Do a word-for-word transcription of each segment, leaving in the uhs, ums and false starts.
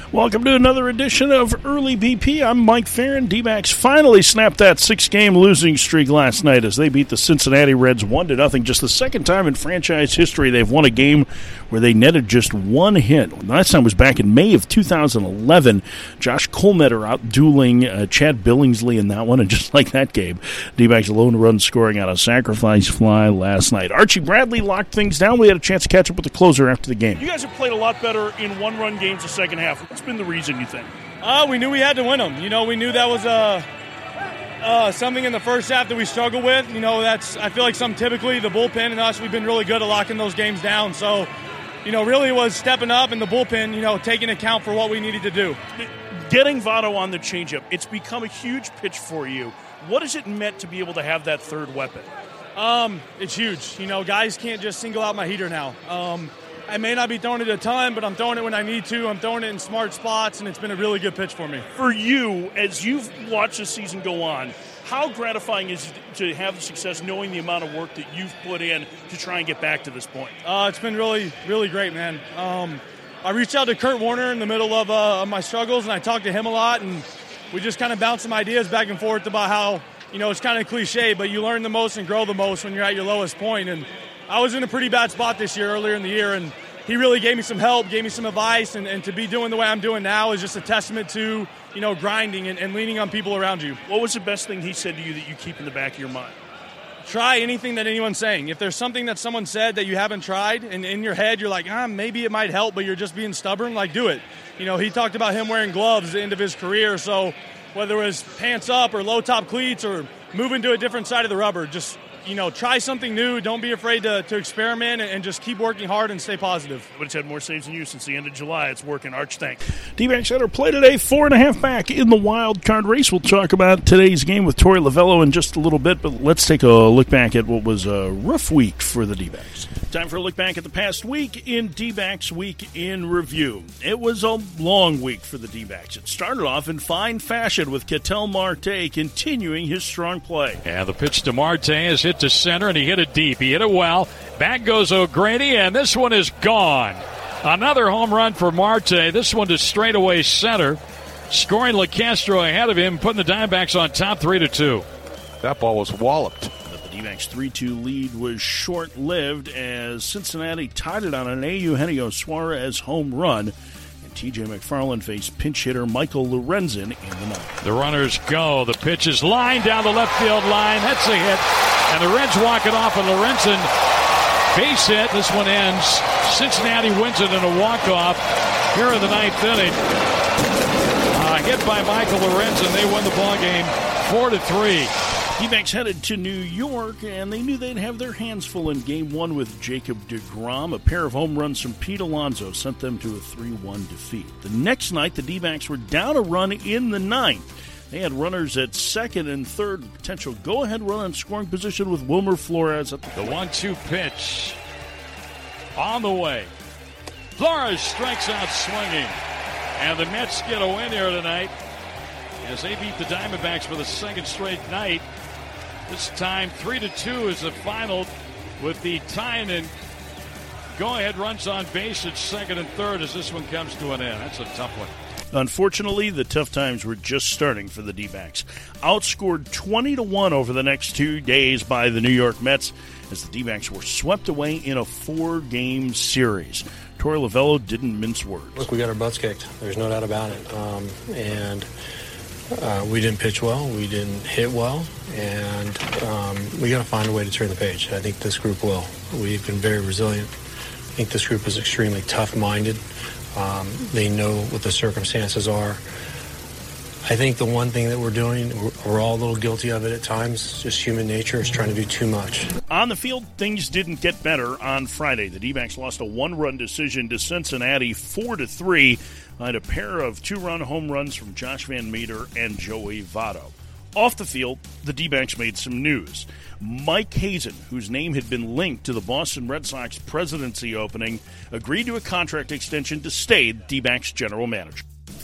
Welcome to another edition of Early B P. I'm Mike Farron. D-backs finally snapped that six-game losing streak last night as they beat the Cincinnati Reds one to nothing. Just the second time in franchise history they've won a game where they netted just one hit. Last time was back in May of two thousand eleven. Josh Colmetter out dueling uh, Chad Billingsley in that one, and just like that game, D-backs lone run scoring on a sacrifice fly last night. Archie Bradley locked things down. We had a chance to catch up with the closer after the game. You guys have played a lot better in one-run games the second half. What's been the reason, you think? Uh, we knew we had to win them. You know, we knew that was uh, uh, something in the first half that we struggled with. You know, that's I feel like some typically the bullpen and us, we've been really good at locking those games down. So, you know, really was stepping up in the bullpen, you know, taking account for what we needed to do. Getting Votto on the changeup, it's become a huge pitch for you. What has it meant to be able to have that third weapon? Um, it's huge. You know, guys can't just single out my heater now. Um, I may not be throwing it a ton, but I'm throwing it when I need to. I'm throwing it in smart spots, and it's been a really good pitch for me. For you, as you've watched the season go on, how gratifying is it to have the success knowing the amount of work that you've put in to try and get back to this point? Uh, it's been really, really great, man. Um, I reached out to Kurt Warner in the middle of, uh, of my struggles, and I talked to him a lot, and we just kind of bounced some ideas back and forth about how, you know, it's kind of cliche, but you learn the most and grow the most when you're at your lowest point. And I was in a pretty bad spot this year, earlier in the year, and he really gave me some help, gave me some advice, and, and to be doing the way I'm doing now is just a testament to, you know, grinding and, and leaning on people around you. What was the best thing he said to you that you keep in the back of your mind? Try anything that anyone's saying. If there's something that someone said that you haven't tried, and in your head you're like, ah, maybe it might help, but you're just being stubborn, like, do it. You know, he talked about him wearing gloves at the end of his career, so whether it was pants up or low-top cleats or moving to a different side of the rubber, just, you know, try something new. Don't be afraid to, to experiment and, and just keep working hard and stay positive. But it's had more saves than you since the end of July. It's working. Arch, thanks. D-backs Center play today, four and a half back in the wild card race. We'll talk about today's game with Torey Lovullo in just a little bit, but let's take a look back at what was a rough week for the D-backs. Time for a look back at the past week in D-backs Week in Review. It was a long week for the D-backs. It started off in fine fashion with Ketel Marte continuing his strong play. Yeah, the pitch to Marte is hit to center, and he hit it deep. He hit it well. Back goes O'Grady, and this one is gone. Another home run for Marte. This one to straightaway center. Scoring LeCastro ahead of him, putting the Diamondbacks on top three to two. That ball was walloped. But the D-backs three two lead was short-lived as Cincinnati tied it on an Eugenio Suarez home run. T J McFarland faced pinch hitter Michael Lorenzen in the ninth. The runners go. The pitch is lined down the left field line. That's a hit. And the Reds walk it off, and Lorenzen base hit. This one ends. Cincinnati wins it in a walk-off here in the ninth inning. Uh, hit by Michael Lorenzen. They win the ball game four to three. D-backs headed to New York, and they knew they'd have their hands full in Game one with Jacob deGrom. A pair of home runs from Pete Alonso sent them to a three one defeat. The next night, the D-backs were down a run in the ninth. They had runners at second and third, potential go-ahead run in scoring position with Wilmer Flores at the The one two pitch on the way. Flores strikes out swinging. And the Mets get a win here tonight as they beat the Diamondbacks for the second straight night. This time, three to two is the final with the tying and go-ahead runs on base at second and third as this one comes to an end. That's a tough one. Unfortunately, the tough times were just starting for the D-backs. Outscored twenty to one over the next two days by the New York Mets as the D-backs were swept away in a four-game series. Torey Lovullo didn't mince words. Look, we got our butts kicked. There's no doubt about it. Um, and... Uh, we didn't pitch well, we didn't hit well, and um, we got to find a way to turn the page. I think this group will. We've been very resilient. I think this group is extremely tough-minded. Um, they know what the circumstances are. I think the one thing that we're doing, we're all a little guilty of it at times, just human nature is trying to do too much. On the field, things didn't get better on Friday. The D-backs lost a one-run decision to Cincinnati four to three. Had a pair of two-run home runs from Josh Van Meter and Joey Votto. Off the field, the D-backs made some news. Mike Hazen, whose name had been linked to the Boston Red Sox presidency opening, agreed to a contract extension to stay D-backs general manager.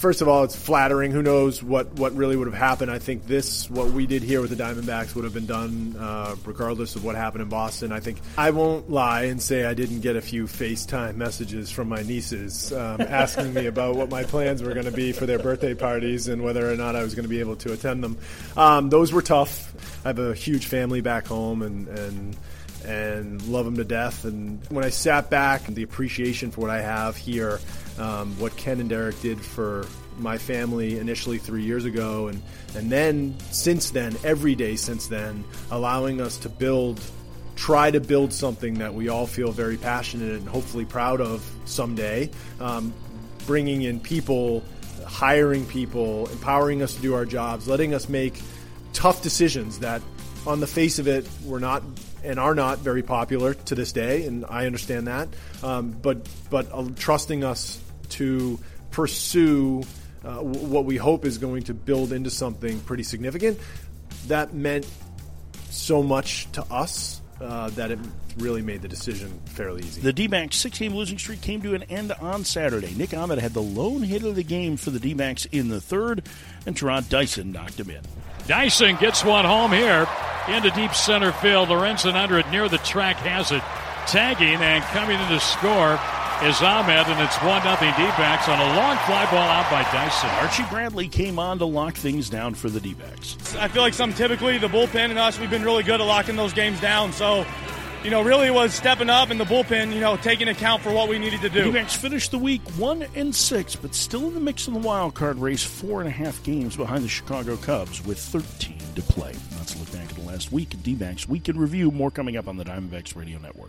first of all, it's flattering. Who knows what, what really would have happened. I think this, what we did here with the Diamondbacks would have been done uh, regardless of what happened in Boston. I think I won't lie and say I didn't get a few FaceTime messages from my nieces um, asking me about what my plans were going to be for their birthday parties and whether or not I was going to be able to attend them. Um, those were tough. I have a huge family back home and, and and love them to death. And when I sat back, the appreciation for what I have here, um, what Ken and Derek did for my family initially three years ago, and, and then since then, every day since then, allowing us to build, try to build something that we all feel very passionate and hopefully proud of someday, um, bringing in people, hiring people, empowering us to do our jobs, letting us make tough decisions that on the face of it were not and are not very popular to this day, and I understand that, um, but but uh, trusting us to pursue uh, w- what we hope is going to build into something pretty significant. That meant so much to us uh, that it really made the decision fairly easy. The D-backs' six-game losing streak came to an end on Saturday. Nick Ahmed had the lone hit of the game for the D-backs in the third, and Terod Dyson knocked him in. Dyson gets one home here into deep center field. Lorenzen under it near the track has it. Tagging and coming in to score is Ahmed, and it's one nothing D-backs on a long fly ball out by Dyson. Archie Bradley came on to lock things down for the D-backs. I feel like some typically the bullpen and us, we've been really good at locking those games down. So, you know, really was stepping up in the bullpen, you know, taking account for what we needed to do. The D-backs finished the week one and six, but still in the mix in the wild card race, four and a half games behind the Chicago Cubs with thirteen to play. Let's look back at the last week of D-backs Week in Review. More coming up on the Diamondbacks Radio Network.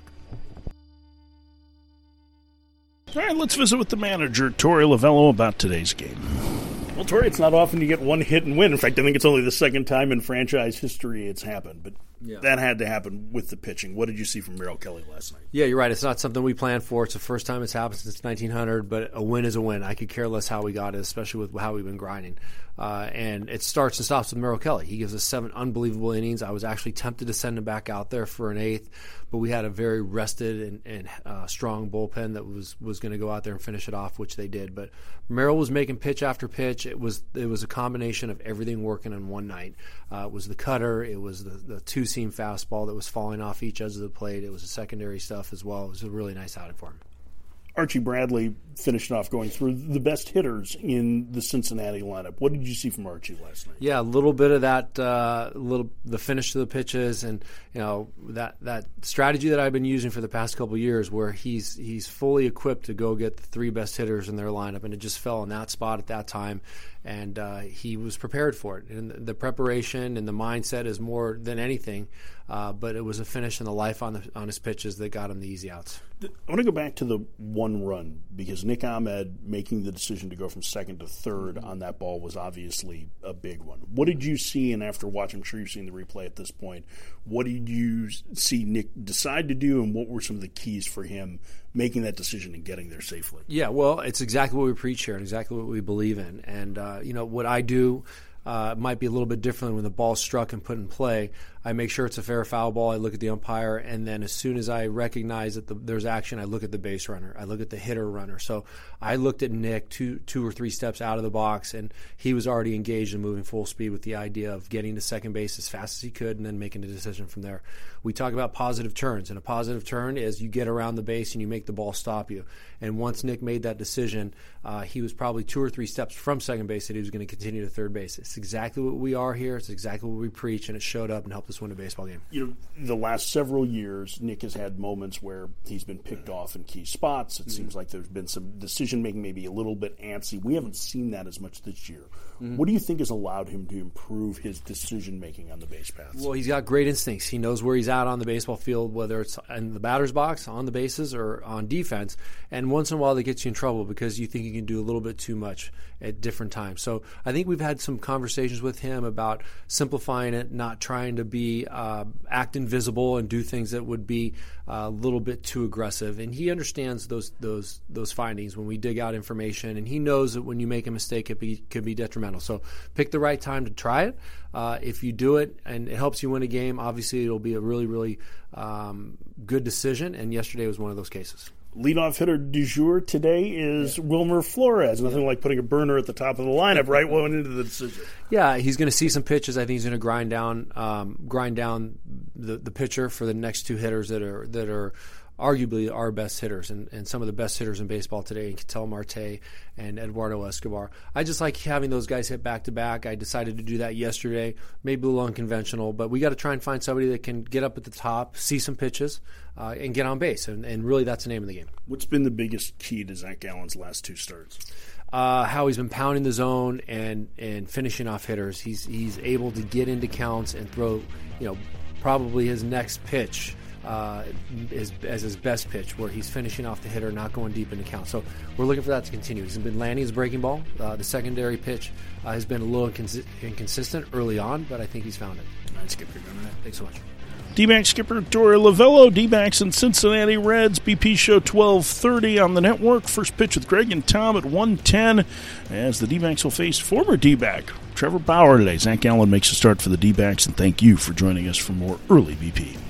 All right, let's visit with the manager, Torey Lovullo, about today's game. Well, Torey, it's not often you get one hit and win. In fact, I think it's only the second time in franchise history it's happened. But yeah, that had to happen with the pitching. What did you see from Merrill Kelly last night? Yeah, you're right. It's not something we planned for. It's the first time it's happened since nineteen hundred, but a win is a win. I could care less how we got it, especially with how we've been grinding. Uh, and it starts and stops with Merrill Kelly. He gives us seven unbelievable innings. I was actually tempted to send him back out there for an eighth, but we had a very rested and, and uh, strong bullpen that was, was going to go out there and finish it off, which they did. But Merrill was making pitch after pitch. It was it was a combination of everything working in one night. Uh, it was the cutter. It was the, the two-seam fastball that was falling off each edge of the plate. It was the secondary stuff as well. It was a really nice outing for him. Archie Bradley finished off going through the best hitters in the Cincinnati lineup. What did you see from Archie last night? Yeah, a little bit of that, uh, little the finish to the pitches, and you know that that strategy that I've been using for the past couple of years, where he's he's fully equipped to go get the three best hitters in their lineup, and it just fell in that spot at that time, and uh, he was prepared for it. And the preparation and the mindset is more than anything, uh, but it was a finish and the life on the on his pitches that got him the easy outs. I want to go back to the one run, because Nick Ahmed making the decision to go from second to third on that ball was obviously a big one. What did you see, and after watching, I'm sure you've seen the replay at this point, what did you see Nick decide to do, and what were some of the keys for him making that decision and getting there safely? Yeah, well, it's exactly what we preach here and exactly what we believe in. And, uh, you know, what I do uh, might be a little bit different when the ball's struck and put in play. I make sure it's a fair foul ball. I look at the umpire, and then as soon as I recognize that the, there's action, I look at the base runner. I look at the hitter runner. So I looked at Nick two, two or three steps out of the box, and he was already engaged and moving full speed with the idea of getting to second base as fast as he could and then making a decision from there. We talk about positive turns, and a positive turn is you get around the base and you make the ball stop you. And once Nick made that decision, uh, he was probably two or three steps from second base that he was going to continue to third base. It's exactly what we are here. It's exactly what we preach, and it showed up and helped us win a baseball game. You know, the last several years, Nick has had moments where he's been picked off in key spots. It mm-hmm. seems like there's been some decision-making maybe a little bit antsy. We haven't seen that as much this year. Mm-hmm. What do you think has allowed him to improve his decision-making on the base paths? Well, he's got great instincts. He knows where he's at on the baseball field, whether it's in the batter's box, on the bases, or on defense. And once in a while, that gets you in trouble because you think you can do a little bit too much at different times. So I think we've had some conversations with him about simplifying it, not trying to be uh, act invisible and do things that would be uh, a little bit too aggressive. And he understands those those those findings when we dig out information, and he knows that when you make a mistake, it be, could be detrimental. So pick the right time to try it. Uh, if you do it and it helps you win a game, obviously it'll be a really, really um, good decision, and yesterday was one of those cases. Leadoff hitter du jour today is yeah. Wilmer Flores. Nothing yeah. like putting a burner at the top of the lineup right going into the decision. Yeah, he's going to see some pitches. I think he's going to grind down, um, grind down the, the pitcher for the next two hitters that are that are arguably our best hitters and, and some of the best hitters in baseball today, Ketel Marte and Eduardo Escobar. I just like having those guys hit back-to-back. I decided to do that yesterday, maybe a little unconventional, but we got to try and find somebody that can get up at the top, see some pitches, uh, and get on base, and, and really that's the name of the game. What's been the biggest key to Zach Gallen's last two starts? Uh, how he's been pounding the zone and, and finishing off hitters. He's he's able to get into counts and throw, you know, probably his next pitch Uh, is, as his best pitch, where he's finishing off the hitter, not going deep into count. So we're looking for that to continue. He's been landing his breaking ball. Uh, the secondary pitch uh, has been a little incons- inconsistent early on, but I think he's found it. All right, Skipper. Thanks so much. D-backs skipper Tori Lavello, D-backs and Cincinnati Reds. B P Show twelve thirty on the network. First pitch with Greg and Tom at one ten as the D-backs will face former D-back Trevor Bauer today. Zach Gallen makes a start for the D-backs, and thank you for joining us for more Early B P.